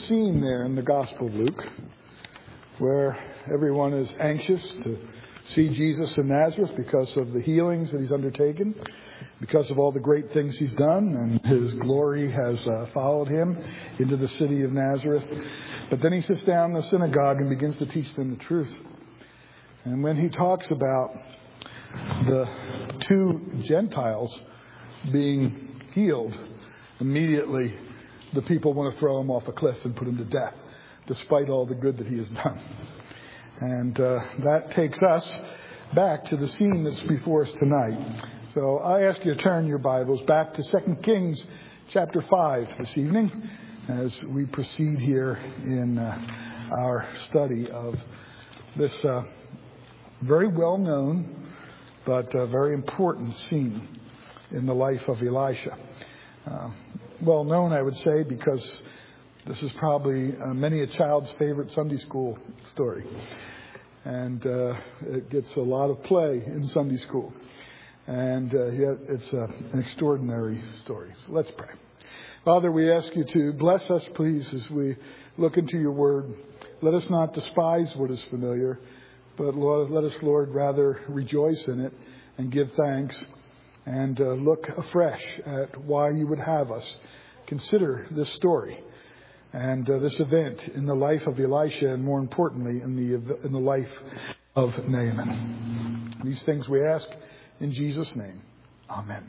scene there in the Gospel of Luke where everyone is anxious to see Jesus in Nazareth because of the healings that he's undertaken, because of all the great things he's done, and his glory has followed him into the city of Nazareth. But then he sits down in the synagogue and begins to teach them the truth. And when he talks about the two Gentiles being healed, immediately the people want to throw him off a cliff and put him to death, despite all the good that he has done. And that takes us back to the scene that's before us tonight. So I ask you to turn your Bibles back to 2 Kings chapter 5 this evening as we proceed here in our study of this very well-known but very important scene in the life of Elisha. Well-known, I would say, because this is probably many a child's favorite Sunday school story. And it gets a lot of play in Sunday school. And yet it's an extraordinary story. So let's pray. Father, we ask you to bless us, please, as we look into your word. Let us not despise what is familiar, but Lord, let us, Lord, rather rejoice in it and give thanks and look afresh at why you would have us consider this story and this event in the life of Elisha, and more importantly, in the life of Naaman. These things we ask in Jesus' name. Amen.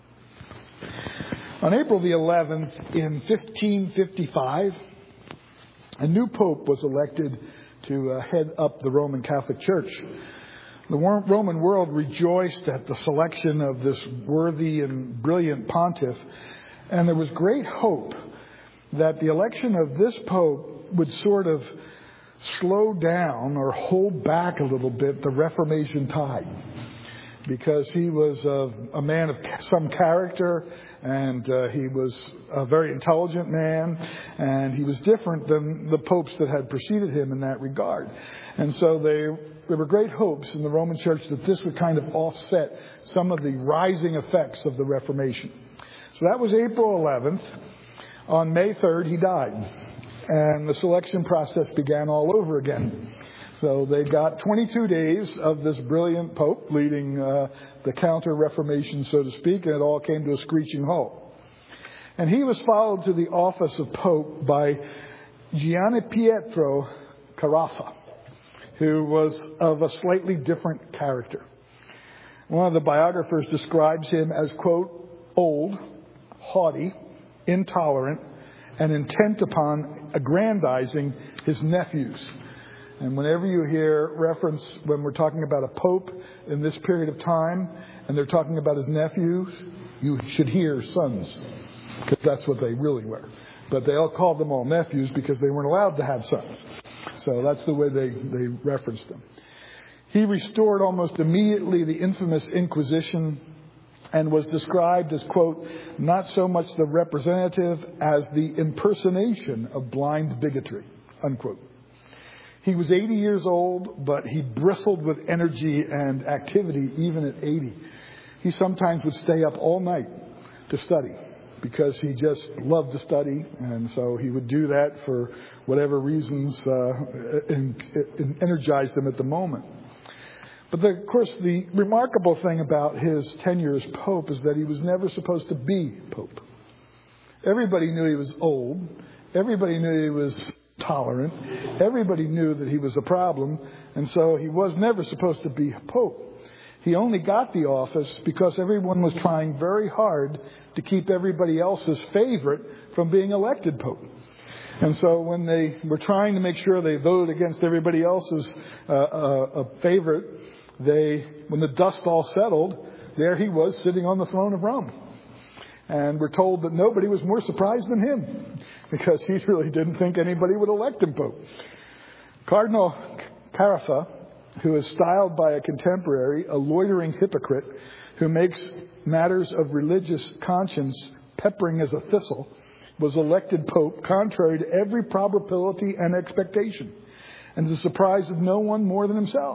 On April the 11th in 1555, a new pope was elected to head up the Roman Catholic Church. The Roman world rejoiced at the selection of this worthy and brilliant pontiff, and there was great hope that the election of this pope would sort of slow down or hold back a little bit the Reformation tide, because he was a man of some character, and he was a very intelligent man, and he was different than the popes that had preceded him in that regard. And so there were great hopes in the Roman Church that this would kind of offset some of the rising effects of the Reformation. So that was April 11th. On May 3rd, he died, and the selection process began all over again. So they got 22 days of this brilliant pope leading the counter-reformation, so to speak, and it all came to a screeching halt. And he was followed to the office of pope by Gianni Pietro Carafa, who was of a slightly different character. One of the biographers describes him as, quote, old, haughty, intolerant, and intent upon aggrandizing his nephews. And whenever you hear reference when we're talking about a pope in this period of time, and they're talking about his nephews, you should hear sons, because that's what they really were. But they all called them all nephews because they weren't allowed to have sons. So that's the way they referenced them. He restored almost immediately the infamous Inquisition, and was described as, quote, not so much the representative as the impersonation of blind bigotry, unquote. He was 80 years old, but he bristled with energy and activity even at 80. He sometimes would stay up all night to study because he just loved to study, and so he would do that for whatever reasons energized him at the moment. But of course, the remarkable thing about his tenure as pope is that he was never supposed to be pope. Everybody knew he was old. Everybody knew he was tolerant. Everybody knew that he was a problem. And so he was never supposed to be pope. He only got the office because everyone was trying very hard to keep everybody else's favorite from being elected pope. And so when they were trying to make sure they voted against everybody else's favorite, when the dust all settled, there he was sitting on the throne of Rome. And we're told that nobody was more surprised than him, because he really didn't think anybody would elect him pope. Cardinal Carafa, who is styled by a contemporary a loitering hypocrite who makes matters of religious conscience peppering as a thistle, was elected pope contrary to every probability and expectation, and to the surprise of no one more than himself.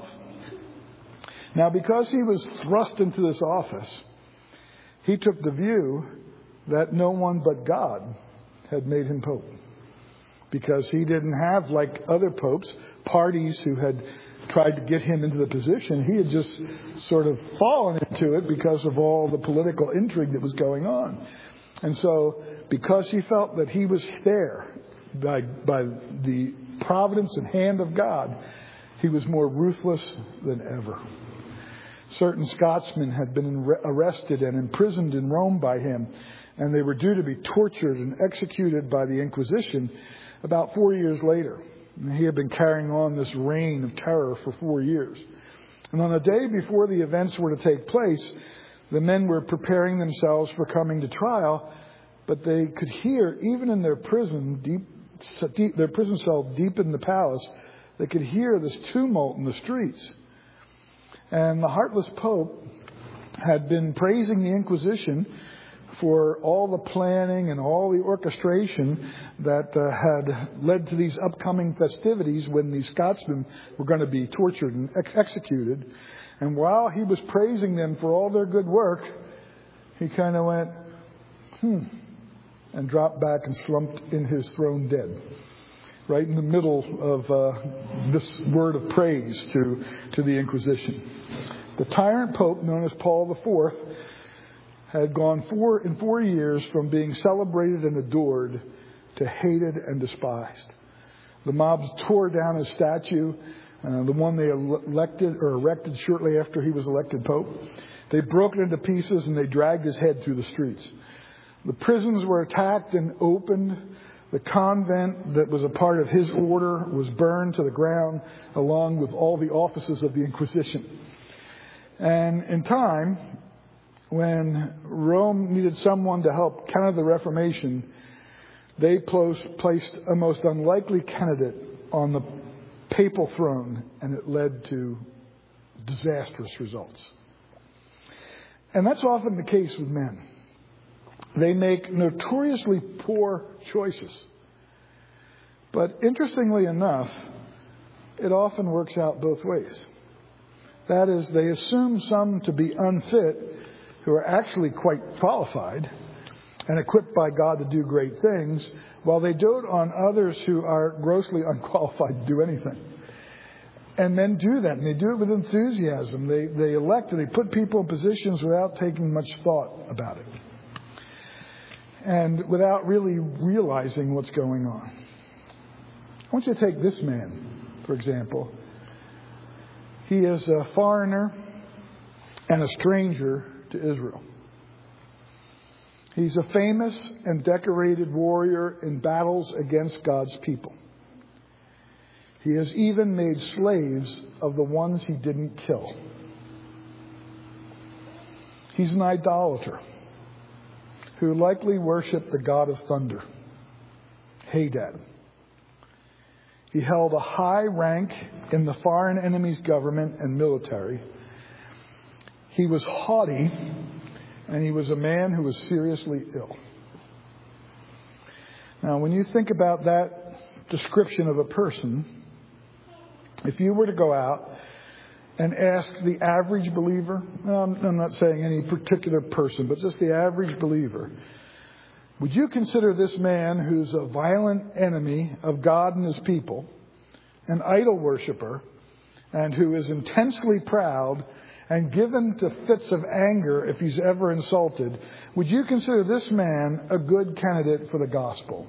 Now, because he was thrust into this office, he took the view that no one but God had made him pope. because he didn't have, like other popes, parties who had tried to get him into the position. He had just sort of fallen into it because of all the political intrigue that was going on. And so, because he felt that he was there by the providence and hand of God, he was more ruthless than ever. Certain Scotsmen had been arrested and imprisoned in Rome by him, and they were due to be tortured and executed by the Inquisition about 4 years later. And he had been carrying on this reign of terror for 4 years. And on the day before the events were to take place, the men were preparing themselves for coming to trial, but they could hear, even in their prison, their prison cell deep in the palace, they could hear this tumult in the streets. And the heartless Pope had been praising the Inquisition for all the planning and all the orchestration that had led to these upcoming festivities when the Scotsmen were going to be tortured and executed. And while he was praising them for all their good work, he kind of went, and dropped back and slumped in his throne dead. Right in the middle of this word of praise to the Inquisition. The tyrant Pope, known as Paul IV, had gone 4 years from being celebrated and adored to hated and despised. The mobs tore down his statue, the one they erected shortly after he was elected Pope. They broke it into pieces and they dragged his head through the streets. The prisons were attacked and opened. The convent that was a part of his order was burned to the ground, along with all the offices of the Inquisition. And in time, when Rome needed someone to help counter the Reformation, they placed a most unlikely candidate on the papal throne, and it led to disastrous results. And that's often the case with men. They make notoriously poor choices. But interestingly enough, it often works out both ways. That is, they assume some to be unfit who are actually quite qualified and equipped by God to do great things, while they dote on others who are grossly unqualified to do anything. And men do that, and they do it with enthusiasm. They elect and they put people in positions without taking much thought about it, and without really realizing what's going on. I want you to take this man, for example. He is a foreigner and a stranger to Israel. He's a famous and decorated warrior in battles against God's people. He has even made slaves of the ones he didn't kill. He's an idolater who likely worshiped the god of thunder, Hadad. He held a high rank in the foreign enemy's government and military. He was haughty, and he was a man who was seriously ill. Now, when you think about that description of a person, if you were to go out and ask the average believer, I'm not saying any particular person, but just the average believer, would you consider this man who's a violent enemy of God and his people, an idol worshiper, and who is intensely proud and given to fits of anger if he's ever insulted, would you consider this man a good candidate for the gospel?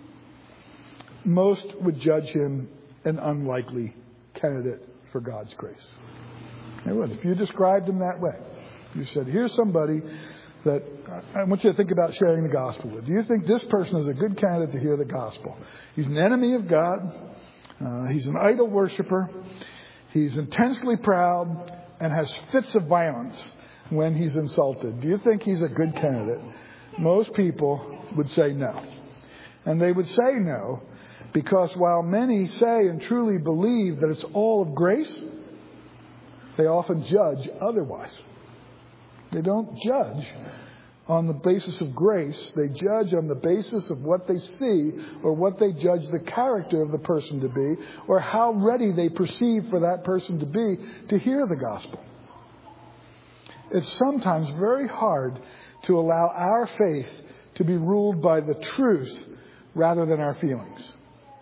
Most would judge him an unlikely candidate for God's grace. They would. If you described him that way, you said, here's somebody that I want you to think about sharing the gospel with. Do you think this person is a good candidate to hear the gospel? He's an enemy of God. He's an idol worshiper. He's intensely proud and has fits of violence when he's insulted. Do you think he's a good candidate? Most people would say no. And they would say no because while many say and truly believe that it's all of grace, they often judge otherwise. They don't judge on the basis of grace. They judge on the basis of what they see, or what they judge the character of the person to be, or how ready they perceive for that person to be to hear the gospel. It's sometimes very hard to allow our faith to be ruled by the truth rather than our feelings.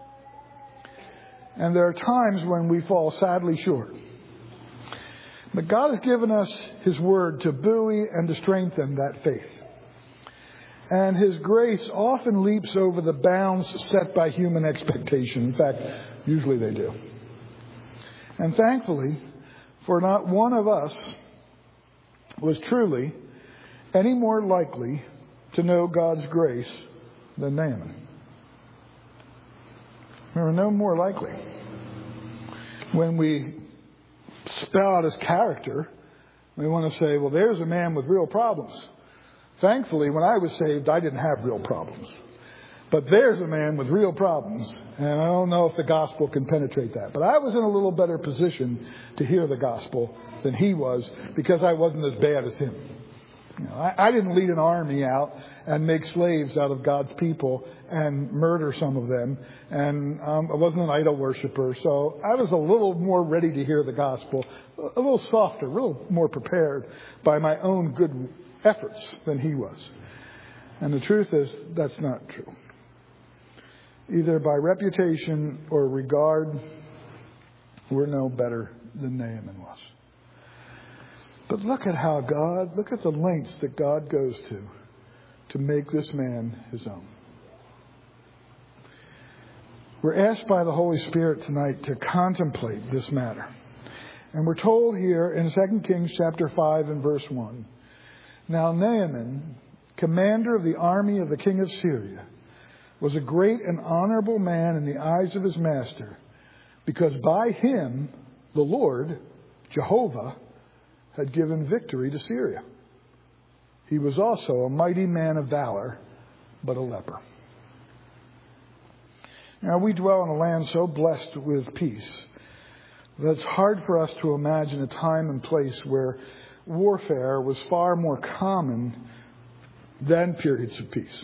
And there are times when we fall sadly short. But God has given us His Word to buoy and to strengthen that faith. And His grace often leaps over the bounds set by human expectation. In fact, usually they do. And thankfully, for not one of us was truly any more likely to know God's grace than Naaman. We were no more likely. When we spell out his character, we want to say, well, there's a man with real problems. Thankfully, when I was saved, I didn't have real problems. But there's a man with real problems, and I don't know if the gospel can penetrate that. But I was in a little better position to hear the gospel than he was because I wasn't as bad as him. You know, I didn't lead an army out and make slaves out of God's people and murder some of them. And I wasn't an idol worshiper. So I was a little more ready to hear the gospel, a little softer, a little more prepared by my own good efforts than he was. And the truth is, that's not true. Either by reputation or regard, we're no better than Naaman was. But look at the lengths that God goes to make this man his own. We're asked by the Holy Spirit tonight to contemplate this matter. And we're told here in 2 Kings chapter 5 and verse 1, now Naaman, commander of the army of the king of Syria, was a great and honorable man in the eyes of his master, because by him, the Lord, Jehovah, had given victory to Syria. He was also a mighty man of valor, but a leper. Now, we dwell in a land so blessed with peace that it's hard for us to imagine a time and place where warfare was far more common than periods of peace.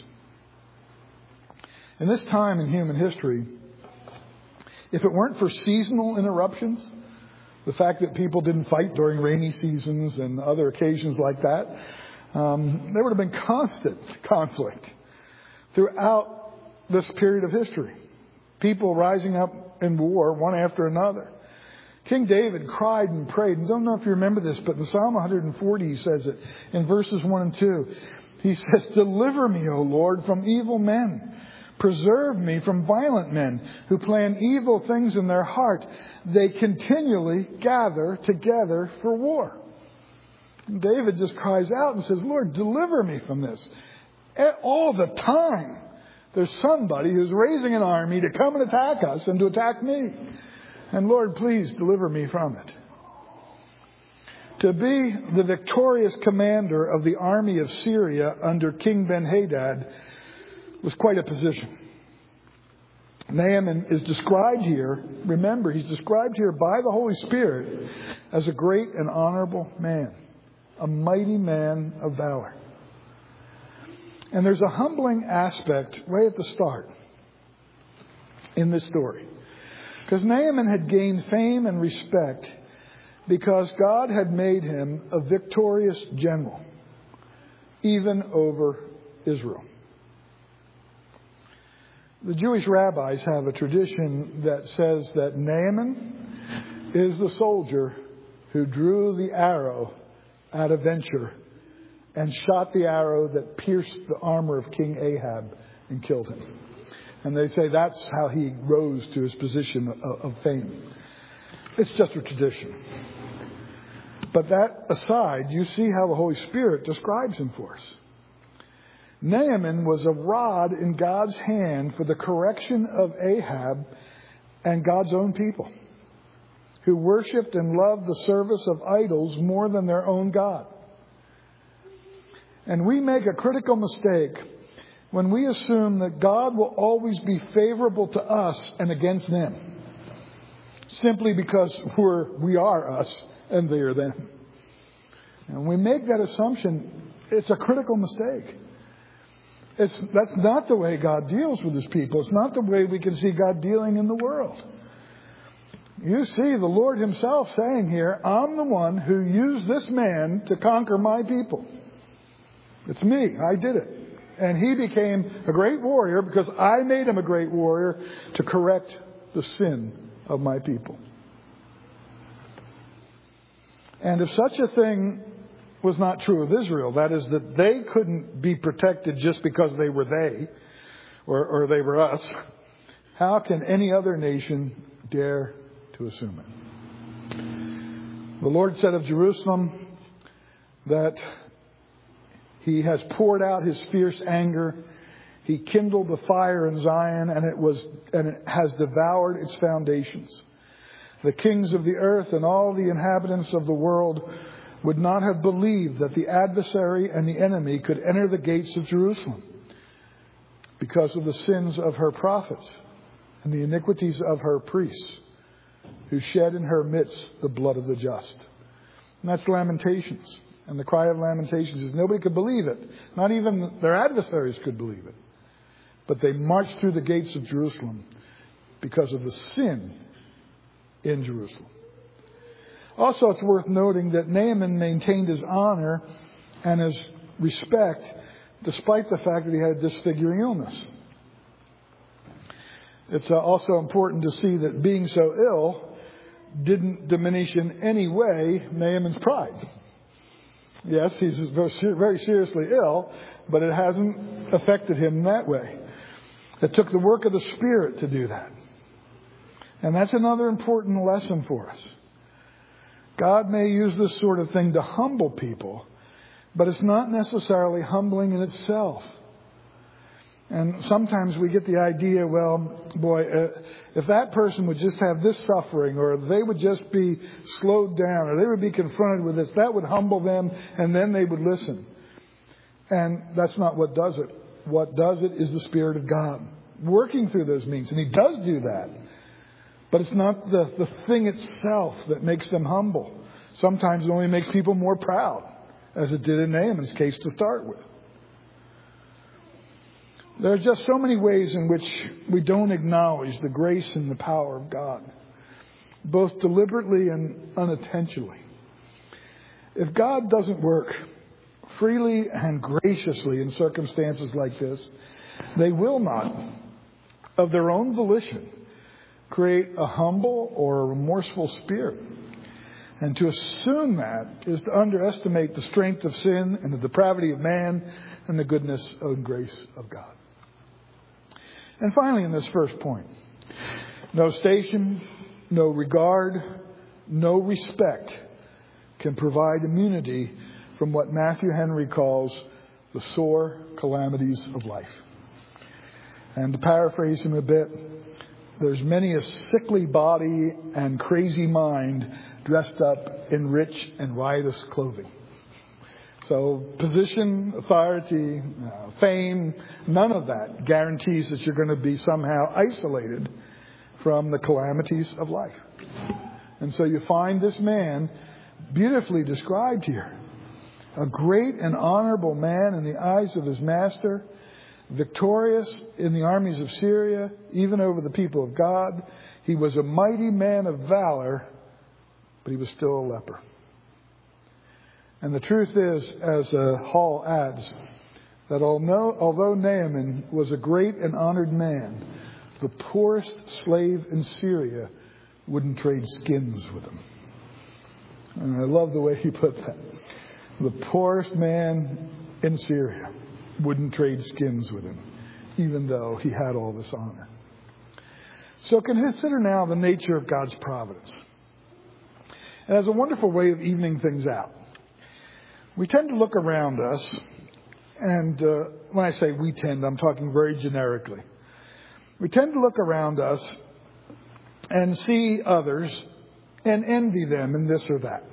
In this time in human history, if it weren't for seasonal interruptions, the fact that people didn't fight during rainy seasons and other occasions like that, there would have been constant conflict throughout this period of history. People rising up in war, one after another. King David cried and prayed. And I don't know if you remember this, but in Psalm 140 he says it in verses 1 and 2. He says, deliver me, O Lord, from evil men. Preserve me from violent men who plan evil things in their heart. They continually gather together for war. And David just cries out and says, Lord, deliver me from this. All the time, there's somebody who's raising an army to come and attack us and to attack me. And Lord, please deliver me from it. To be the victorious commander of the army of Syria under King Ben-Hadad was quite a position. Naaman is described here, remember, he's described here by the Holy Spirit as a great and honorable man, a mighty man of valor. And there's a humbling aspect right at the start in this story. Because Naaman had gained fame and respect because God had made him a victorious general, even over Israel. The Jewish rabbis have a tradition that says that Naaman is the soldier who drew the arrow at a venture and shot the arrow that pierced the armor of King Ahab and killed him. And they say that's how he rose to his position of fame. It's just a tradition. But that aside, you see how the Holy Spirit describes him for us. Naaman was a rod in God's hand for the correction of Ahab and God's own people, who worshipped and loved the service of idols more than their own God. And we make a critical mistake when we assume that God will always be favorable to us and against them, simply because we are us and they are them. And when we make that assumption, it's a critical mistake. That's not the way God deals with his people. It's not the way we can see God dealing in the world. You see the Lord himself saying here, I'm the one who used this man to conquer my people. It's me. I did it. And he became a great warrior because I made him a great warrior to correct the sin of my people. And if such a thing was not true of Israel, that is, that they couldn't be protected just because they were they, or they were us, how can any other nation dare to assume it? The Lord said of Jerusalem that He has poured out His fierce anger. He kindled the fire in Zion, and it has devoured its foundations. The kings of the earth and all the inhabitants of the world would not have believed that the adversary and the enemy could enter the gates of Jerusalem because of the sins of her prophets and the iniquities of her priests, who shed in her midst the blood of the just. And that's Lamentations. And the cry of Lamentations is nobody could believe it. Not even their adversaries could believe it. But they marched through the gates of Jerusalem because of the sin in Jerusalem. Also, it's worth noting that Naaman maintained his honor and his respect despite the fact that he had a disfiguring illness. It's also important to see that being so ill didn't diminish in any way Naaman's pride. Yes, he's very seriously ill, but it hasn't affected him that way. It took the work of the Spirit to do that. And that's another important lesson for us. God may use this sort of thing to humble people, but it's not necessarily humbling in itself. And sometimes we get the idea, well, boy, if that person would just have this suffering, or they would just be slowed down, or they would be confronted with this, that would humble them, and then they would listen. And that's not what does it. What does it is the Spirit of God working through those means. And He does do that. But it's not the thing itself that makes them humble. Sometimes it only makes people more proud, as it did in Naaman's case to start with. There are just so many ways in which we don't acknowledge the grace and the power of God, both deliberately and unintentionally. If God doesn't work freely and graciously in circumstances like this, they will not, of their own volition, create a humble or a remorseful spirit. And to assume that is to underestimate the strength of sin and the depravity of man and the goodness and grace of God. And finally, in this first point, no station, no regard, no respect can provide immunity from what Matthew Henry calls the sore calamities of life. And to paraphrase him a bit, there's many a sickly body and crazy mind dressed up in rich and riotous clothing. So position, authority, fame, none of that guarantees that you're going to be somehow isolated from the calamities of life. And so you find this man beautifully described here. A great and honorable man in the eyes of his master, victorious in the armies of Syria, even over the people of God. He was a mighty man of valor, but he was still a leper. And the truth is, as Hall adds, that although Naaman was a great and honored man, the poorest slave in Syria wouldn't trade skins with him. And I love the way he put that. The poorest man in Syria wouldn't trade skins with him, even though he had all this honor. So consider now the nature of God's providence. It has a wonderful way of evening things out. We tend to look around us, and when I say we tend, I'm talking very generically. We tend to look around us and see others and envy them in this or that,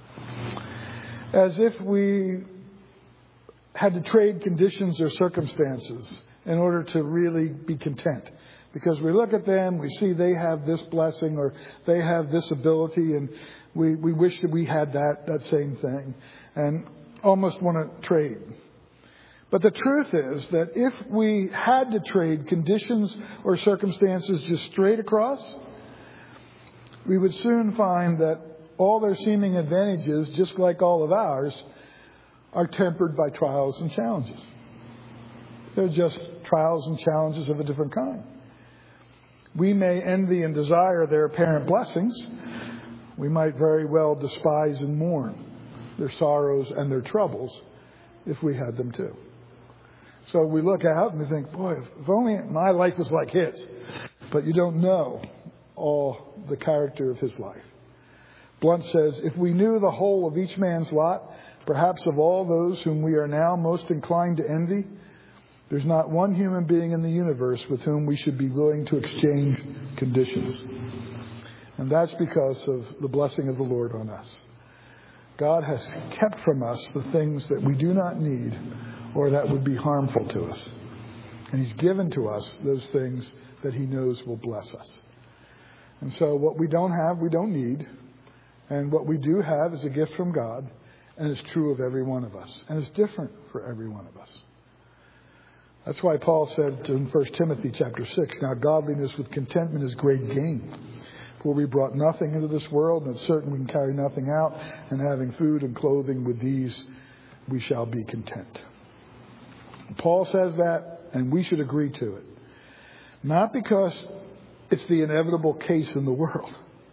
as if we had to trade conditions or circumstances in order to really be content. Because we look at them, we see they have this blessing or they have this ability, and we wish that we had that same thing and almost want to trade. But the truth is that if we had to trade conditions or circumstances just straight across, we would soon find that all their seeming advantages, just like all of ours, are tempered by trials and challenges. They're just trials and challenges of a different kind. we may envy and desire their apparent blessings. We might very well despise and mourn their sorrows and their troubles if we had them too. So we look out and we think, boy, if only my life was like his. But you don't know all the character of his life. Blunt says, if we knew the whole of each man's lot, perhaps of all those whom we are now most inclined to envy, there's not one human being in the universe with whom we should be willing to exchange conditions. And that's because of the blessing of the Lord on us. God has kept from us the things that we do not need or that would be harmful to us. And he's given to us those things that he knows will bless us. And so what we don't have, we don't need. And what we do have is a gift from God. And it's true of every one of us. And it's different for every one of us. That's why Paul said in 1 Timothy chapter 6, now godliness with contentment is great gain. For we brought nothing into this world, and it's certain we can carry nothing out. And having food and clothing, with these we shall be content. Paul says that, and we should agree to it. Not because it's the inevitable case in the world.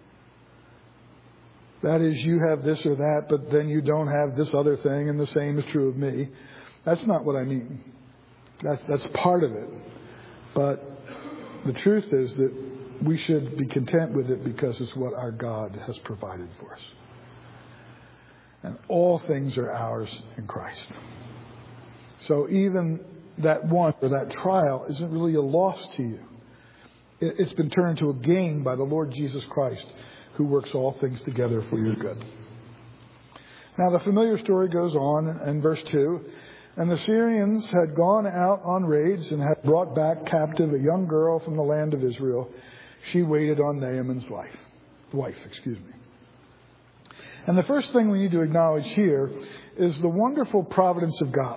That is, you have this or that, but then you don't have this other thing, and the same is true of me. That's not what I mean. That's part of it. But the truth is that we should be content with it because it's what our God has provided for us. And all things are ours in Christ. So even that want or that trial isn't really a loss to you. It's been turned to a gain by the Lord Jesus Christ, who works all things together for your good. Now the familiar story goes on in verse 2. And the Syrians had gone out on raids and had brought back captive a young girl from the land of Israel. She waited on Naaman's wife. And the first thing we need to acknowledge here is the wonderful providence of God.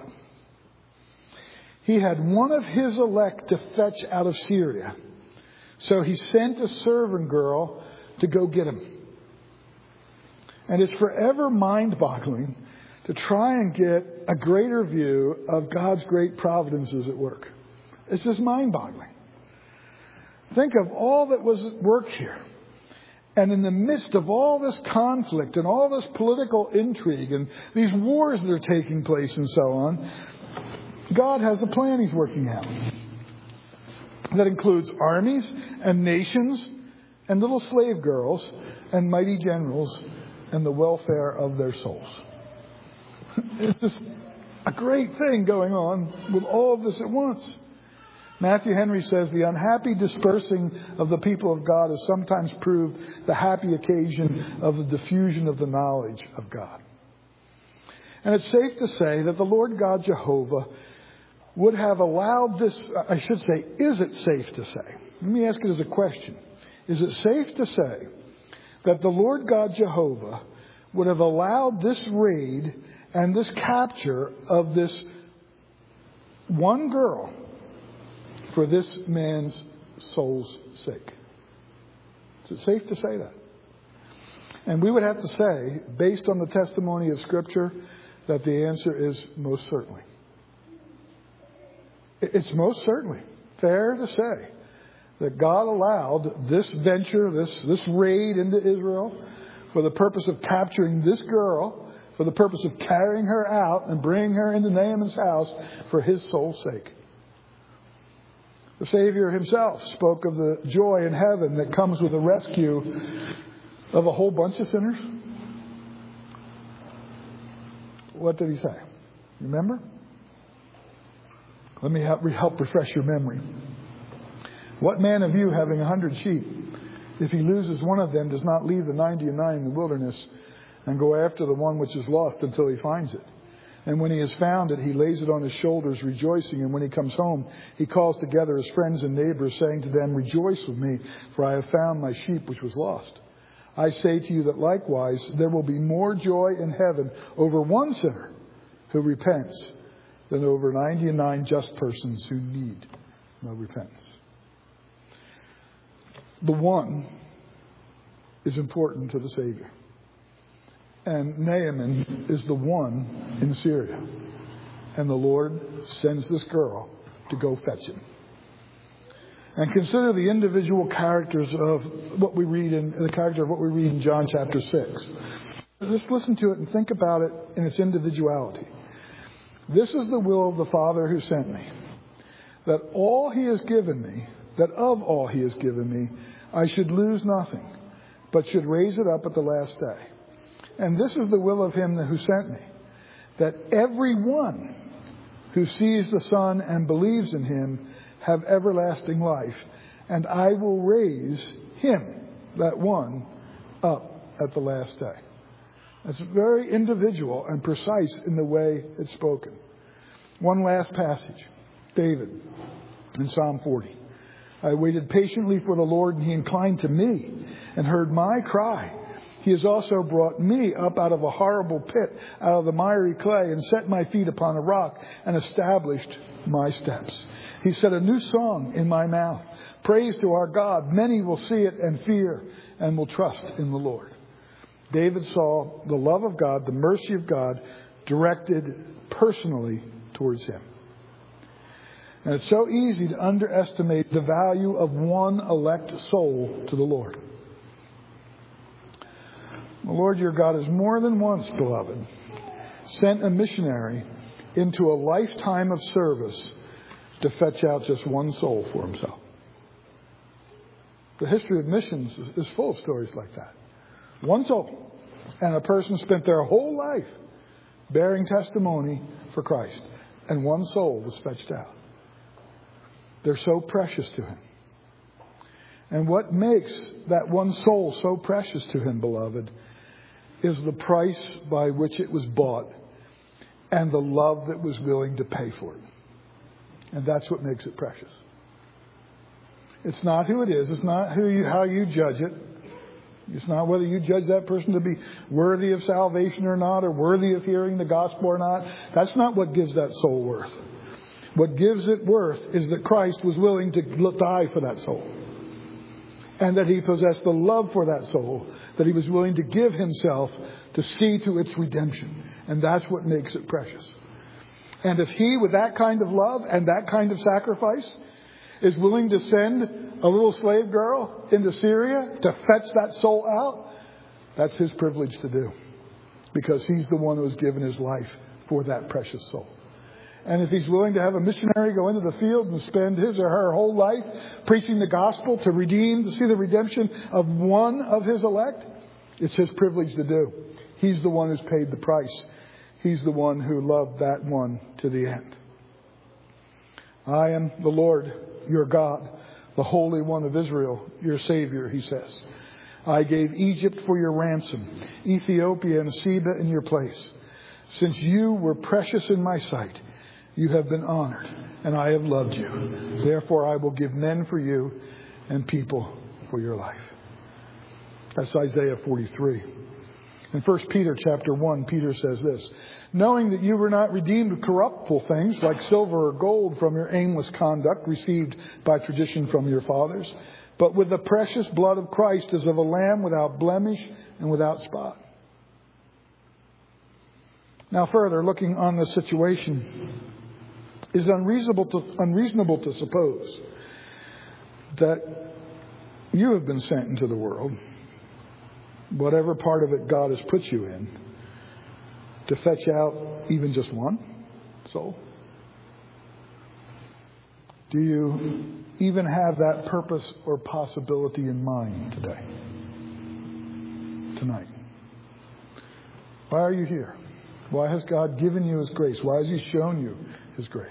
He had one of his elect to fetch out of Syria. So he sent a servant girl to go get him. And it's forever mind-boggling to try and get a greater view of God's great providences at work. It's just mind-boggling. Think of all that was at work here. And in the midst of all this conflict and all this political intrigue and these wars that are taking place and so on, God has a plan he's working out. That includes armies and nations and little slave girls and mighty generals and the welfare of their souls. It's just a great thing going on with all of this at once. Matthew Henry says the unhappy dispersing of the people of God has sometimes proved the happy occasion of the diffusion of the knowledge of God. And it's safe to say that the Lord God Jehovah would have allowed this, I should say, is it safe to say? Let me ask it as a question. Is it safe to say that the Lord God Jehovah would have allowed this raid and this capture of this one girl for this man's soul's sake? Is it safe to say that? And we would have to say, based on the testimony of Scripture, that the answer is most certainly. It's most certainly fair to say that God allowed this venture, this raid into Israel for the purpose of capturing this girl, for the purpose of carrying her out and bringing her into Naaman's house for his soul's sake. The Savior himself spoke of the joy in heaven that comes with the rescue of a whole bunch of sinners. What did he say? Remember? Let me help refresh your memory. What man of you, having 100 sheep, if he loses one of them, does not leave the 99 in the wilderness and go after the one which is lost until he finds it? And when he has found it, he lays it on his shoulders, rejoicing. And when he comes home, he calls together his friends and neighbors, saying to them, rejoice with me, for I have found my sheep which was lost. I say to you that likewise there will be more joy in heaven over one sinner who repents than over 99 just persons who need no repentance. The one is important to the Savior. And Naaman is the one in Syria. And the Lord sends this girl to go fetch him. and consider the individual characters of what we read in John chapter 6. Just listen to it and think about it in its individuality. This is the will of the Father who sent me, that of all he has given me, I should lose nothing, but should raise it up at the last day. And this is the will of him who sent me, that everyone who sees the Son and believes in him have everlasting life, and I will raise him, that one, up at the last day. It's very individual and precise in the way it's spoken. One last passage. David in Psalm 40. I waited patiently for the Lord, and he inclined to me and heard my cry. He has also brought me up out of a horrible pit, out of the miry clay, and set my feet upon a rock and established my steps. He set a new song in my mouth. Praise to our God. Many will see it and fear and will trust in the Lord. David saw the love of God, the mercy of God, directed personally towards him. And it's so easy to underestimate the value of one elect soul to the Lord. The Lord your God has more than once, beloved, sent a missionary into a lifetime of service to fetch out just one soul for himself. The history of missions is full of stories like that. One soul. And a person spent their whole life bearing testimony for Christ. And one soul was fetched out. They're so precious to him. And what makes that one soul so precious to him, beloved, is the price by which it was bought and the love that was willing to pay for it. And that's what makes it precious. It's not who it is. It's not how you judge it. It's not whether you judge that person to be worthy of salvation or not, or worthy of hearing the gospel or not. That's not what gives that soul worth. What gives it worth is that Christ was willing to die for that soul. And that he possessed the love for that soul, that he was willing to give himself to see to its redemption. And that's what makes it precious. And if he, with that kind of love and that kind of sacrifice, is willing to send a little slave girl into Syria to fetch that soul out, that's his privilege to do. Because he's the one who has given his life for that precious soul. And if he's willing to have a missionary go into the field and spend his or her whole life preaching the gospel to see the redemption of one of his elect, it's his privilege to do. He's the one who's paid the price. He's the one who loved that one to the end. I am the Lord, your God, the Holy One of Israel, your Savior, he says. I gave Egypt for your ransom, Ethiopia and Seba in your place. Since you were precious in my sight, you have been honored, and I have loved you. Therefore, I will give men for you and people for your life. That's Isaiah 43. In 1 Peter chapter 1, Peter says this, knowing that you were not redeemed with corruptible things like silver or gold from your aimless conduct received by tradition from your fathers, but with the precious blood of Christ as of a lamb without blemish and without spot. Now further, looking on the situation, it is unreasonable to suppose that you have been sent into the world, whatever part of it God has put you in, to fetch out even just one soul. Do you even have that purpose or possibility in mind today? Tonight? Why are you here? Why has God given you his grace? Why has he shown you his grace?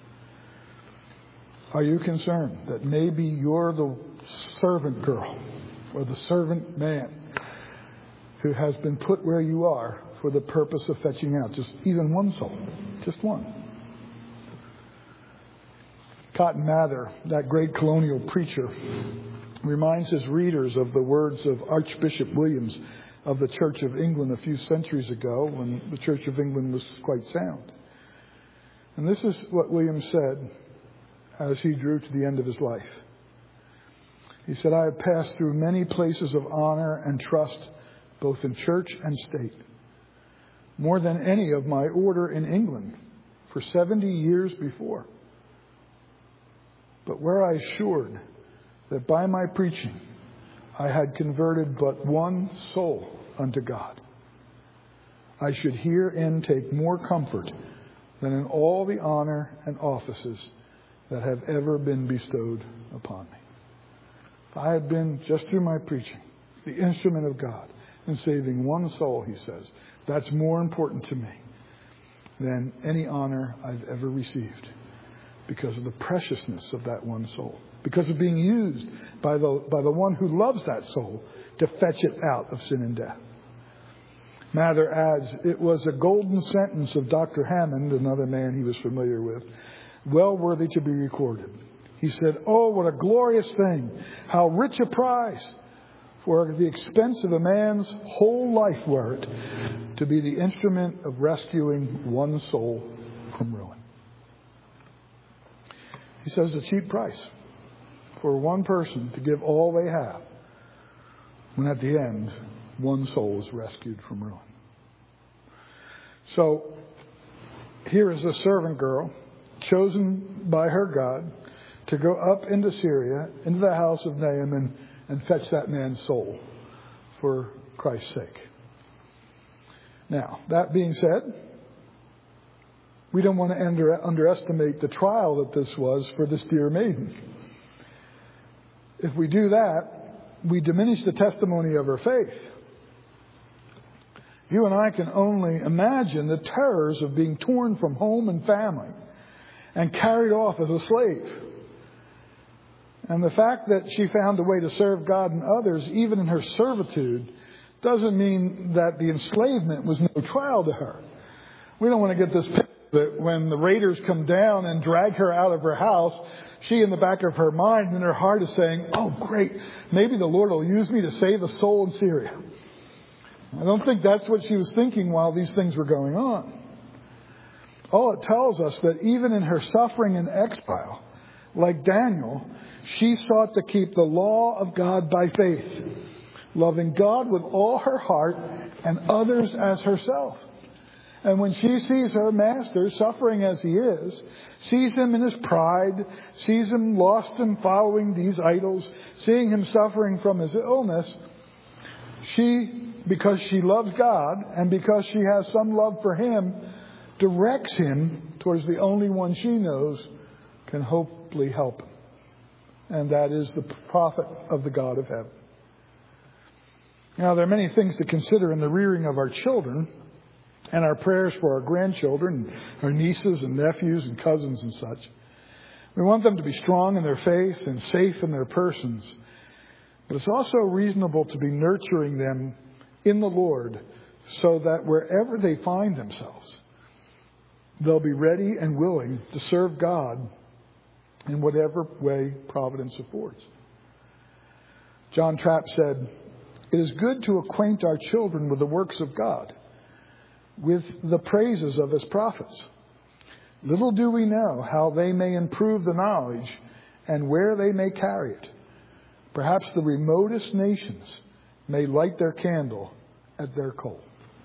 Are you concerned that maybe you're the servant girl or the servant man who has been put where you are for the purpose of fetching out just even one soul? Just one. Cotton Mather, that great colonial preacher, reminds his readers of the words of Archbishop Williams of the Church of England a few centuries ago, when the Church of England was quite sound. And this is what Williams said as he drew to the end of his life. He said, I have passed through many places of honor and trust, both in church and state, more than any of my order in England for 70 years before. But where I assured that by my preaching I had converted but one soul unto God, I should herein take more comfort than in all the honor and offices that have ever been bestowed upon me. If I had been, just through my preaching, the instrument of God in saving one soul, he says, that's more important to me than any honor I've ever received, because of the preciousness of that one soul, because of being used by the one who loves that soul to fetch it out of sin and death. Mather adds, it was a golden sentence of Dr. Hammond, another man he was familiar with, well worthy to be recorded. He said, oh, what a glorious thing, how rich a prize, for the expense of a man's whole life were it, to be the instrument of rescuing one soul from ruin. He says a cheap price for one person to give all they have, when at the end, one soul is rescued from ruin. So, here is a servant girl chosen by her God to go up into Syria, into the house of Naaman, and fetch that man's soul for Christ's sake. Now, that being said, we don't want to underestimate the trial that this was for this dear maiden. If we do that, we diminish the testimony of her faith. You and I can only imagine the terrors of being torn from home and family and carried off as a slave. And the fact that she found a way to serve God and others, even in her servitude, doesn't mean that the enslavement was no trial to her. We don't want to get this picture that when the raiders come down and drag her out of her house, she in the back of her mind and her heart is saying, oh great, maybe the Lord will use me to save a soul in Syria. I don't think that's what she was thinking while these things were going on. All it tells us that even in her suffering and exile, like Daniel, she sought to keep the law of God by faith, loving God with all her heart and others as herself. And when she sees her master suffering as he is, sees him in his pride, sees him lost in following these idols, seeing him suffering from his illness, she, because she loves God and because she has some love for him, directs him towards the only one she knows can hopefully help him. And that is the prophet of the God of heaven. Now, there are many things to consider in the rearing of our children and our prayers for our grandchildren, our nieces and nephews and cousins and such. We want them to be strong in their faith and safe in their persons. But it's also reasonable to be nurturing them in the Lord so that wherever they find themselves, they'll be ready and willing to serve God in whatever way providence affords. John Trapp said, it is good to acquaint our children with the works of God, with the praises of his prophets. Little do we know how they may improve the knowledge and where they may carry it. Perhaps the remotest nations may light their candle at their coal.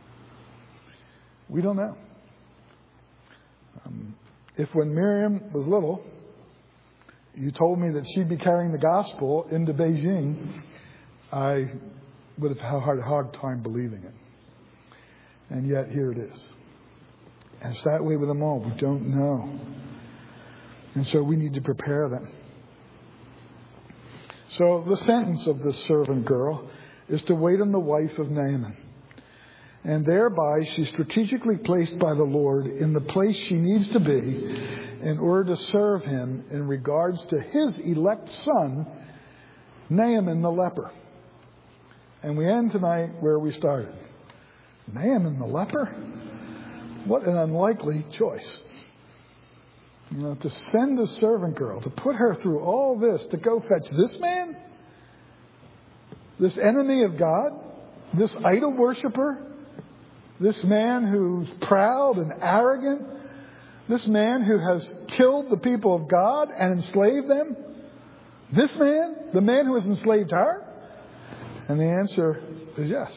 We don't know. If when Miriam was little, you told me that she'd be carrying the gospel into Beijing, I would have had a hard time believing it. And yet here it is. And it's that way with them all. We don't know. And so we need to prepare them. So the sentence of this servant girl is to wait on the wife of Naaman. And thereby she's strategically placed by the Lord in the place she needs to be in order to serve him in regards to his elect son, Naaman the leper. And we end tonight where we started. Naaman the leper? What an unlikely choice. To send the servant girl, to put her through all this, to go fetch this man? This enemy of God? This idol worshiper? This man who's proud and arrogant? This man who has killed the people of God and enslaved them? This man? The man who has enslaved her? And the answer is yes.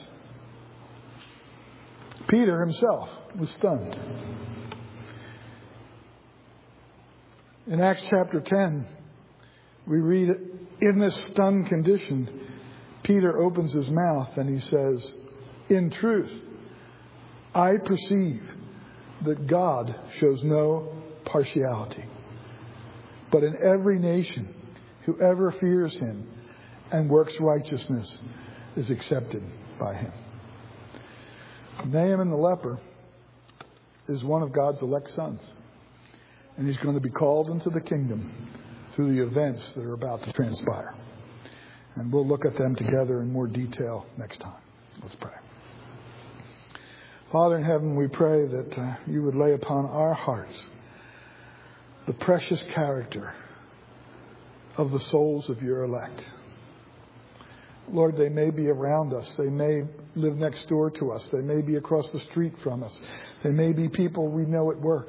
Peter himself was stunned. In Acts chapter 10, We read in this stunned condition, Peter opens his mouth and he says, "In truth, I perceive that God shows no partiality, but in every nation, whoever fears him and works righteousness is accepted by him." Naaman the leper is one of God's elect sons. And he's going to be called into the kingdom through the events that are about to transpire. And we'll look at them together in more detail next time. Let's pray. Father in heaven, we pray that you would lay upon our hearts the precious character of the souls of your elect. Lord, they may be around us. They may live next door to us. They may be across the street from us. They may be people we know at work.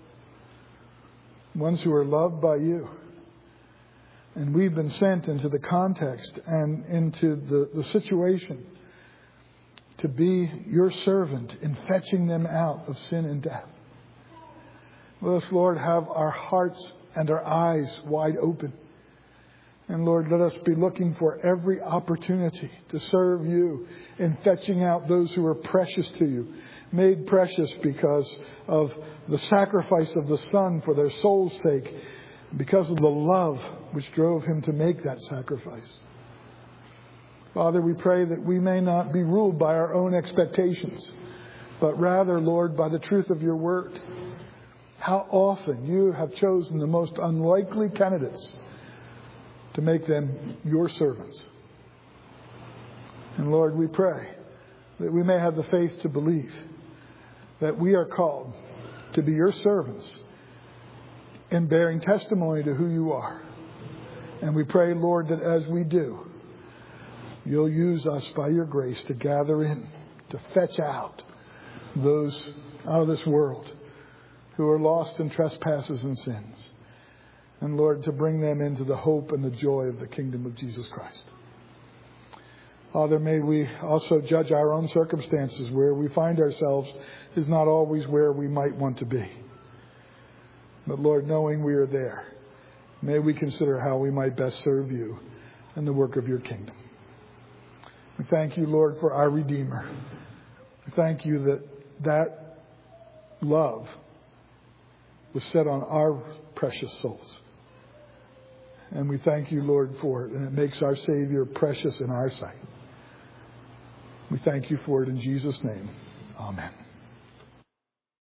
Ones who are loved by you. And we've been sent into the context and into the situation to be your servant in fetching them out of sin and death. Let us, Lord, have our hearts and our eyes wide open. And Lord, let us be looking for every opportunity to serve you in fetching out those who are precious to you, made precious because of the sacrifice of the Son for their soul's sake, because of the love which drove him to make that sacrifice. Father, we pray that we may not be ruled by our own expectations, but rather, Lord, by the truth of your word. How often you have chosen the most unlikely candidates to make them your servants. And Lord, we pray that we may have the faith to believe that we are called to be your servants in bearing testimony to who you are. And we pray, Lord, that as we do, you'll use us by your grace to gather in, to fetch out those out of this world who are lost in trespasses and sins. And Lord, to bring them into the hope and the joy of the kingdom of Jesus Christ. Father, may we also judge our own circumstances. Where we find ourselves is not always where we might want to be. But Lord, knowing we are there, may we consider how we might best serve you and the work of your kingdom. We thank you, Lord, for our Redeemer. We thank you that love was set on our precious souls. And we thank you, Lord, for it. And it makes our Savior precious in our sight. We thank you for it in Jesus' name. Amen.